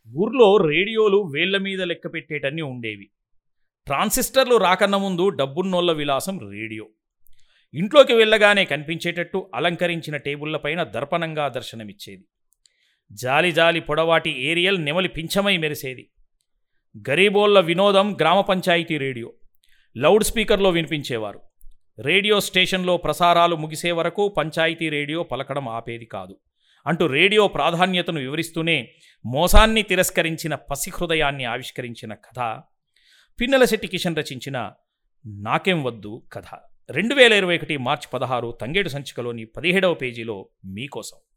ఊర్లో రేడియోలు వేళ్ల మీద లెక్క పెట్టేటన్ని ఉండేవి. ట్రాన్సిస్టర్లు రాకన్న ముందు డబ్బున్నోళ్ల విలాసం రేడియో. ఇంట్లోకి వెళ్ళగానే కనిపించేటట్టు అలంకరించిన టేబుళ్లపైన దర్పణంగా దర్శనమిచ్చేది. జాలి జాలి పొడవాటి ఏరియల్ నెమలి పింఛమై మెరిసేది. గరీబోళ్ల వినోదం గ్రామ పంచాయతీ రేడియో. లౌడ్ స్పీకర్లో వినిపించేవారు. రేడియో స్టేషన్లో ప్రసారాలు ముగిసే వరకు పంచాయతీ రేడియో పలకడం ఆపేది కాదు అంటూ రేడియో ప్రాధాన్యతను వివరిస్తూనే మోసాన్ని తిరస్కరించిన పసిహృదయాన్ని ఆవిష్కరించిన కథ పిన్నెలశెట్టి కిషన్ రచించిన నాకేం వద్దు కథ 2021 మార్చి 16 తంగేడు సంచికలోని 17వ పేజీలో మీకోసం.